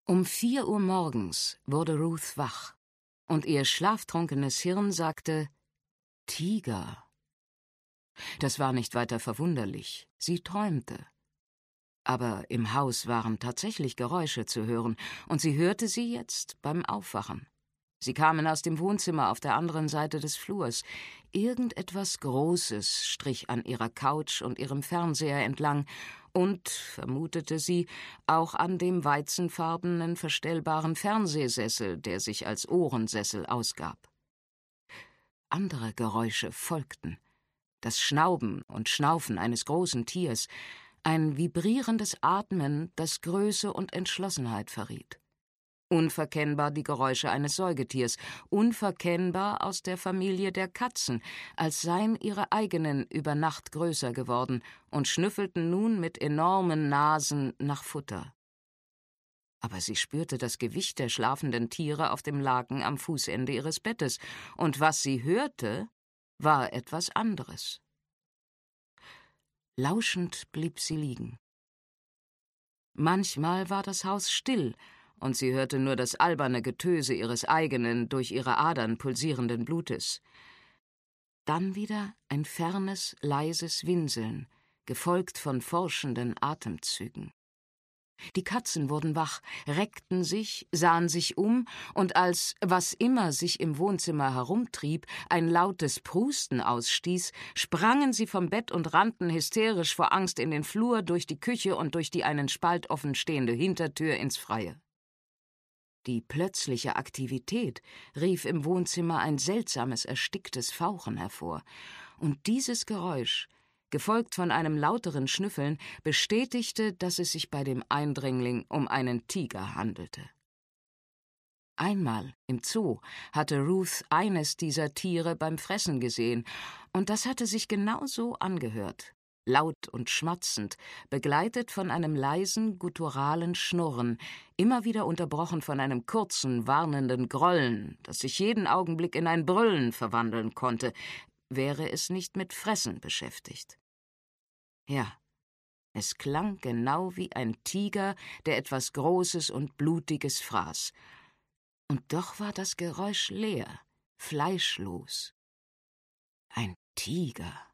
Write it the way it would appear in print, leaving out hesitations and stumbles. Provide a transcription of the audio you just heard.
Um 4 Uhr morgens wurde Ruth wach, und ihr schlaftrunkenes Hirn sagte: Tiger. Das war nicht weiter verwunderlich, sie träumte. Aber im Haus waren tatsächlich Geräusche zu hören, und sie hörte sie jetzt beim Aufwachen. Sie kamen aus dem Wohnzimmer auf der anderen Seite des Flurs. Irgendetwas Großes strich an ihrer Couch und ihrem Fernseher entlang und, vermutete sie, auch an dem weizenfarbenen, verstellbaren Fernsehsessel, der sich als Ohrensessel ausgab. Andere Geräusche folgten. Das Schnauben und Schnaufen eines großen Tiers, ein vibrierendes Atmen, das Größe und Entschlossenheit verriet. Unverkennbar die Geräusche eines Säugetiers, unverkennbar aus der Familie der Katzen, als seien ihre eigenen über Nacht größer geworden und schnüffelten nun mit enormen Nasen nach Futter. Aber sie spürte das Gewicht der schlafenden Tiere auf dem Laken am Fußende ihres Bettes, und was sie hörte, war etwas anderes. Lauschend blieb sie liegen. Manchmal war das Haus still, und sie hörte nur das alberne Getöse ihres eigenen, durch ihre Adern pulsierenden Blutes. Dann wieder ein fernes, leises Winseln, gefolgt von forschenden Atemzügen. Die Katzen wurden wach, reckten sich, sahen sich um, und als was immer sich im Wohnzimmer herumtrieb, ein lautes Prusten ausstieß, sprangen sie vom Bett und rannten hysterisch vor Angst in den Flur, durch die Küche und durch die einen Spalt offen stehende Hintertür ins Freie. Die plötzliche Aktivität rief im Wohnzimmer ein seltsames, ersticktes Fauchen hervor, und dieses Geräusch, gefolgt von einem lauteren Schnüffeln, bestätigte, dass es sich bei dem Eindringling um einen Tiger handelte. Einmal im Zoo hatte Ruth eines dieser Tiere beim Fressen gesehen, und das hatte sich genau so angehört, laut und schmatzend, begleitet von einem leisen, gutturalen Schnurren, immer wieder unterbrochen von einem kurzen, warnenden Grollen, das sich jeden Augenblick in ein Brüllen verwandeln konnte, wäre es nicht mit Fressen beschäftigt. Ja, es klang genau wie ein Tiger, der etwas Großes und Blutiges fraß. Und doch war das Geräusch leer, fleischlos. Ein Tiger.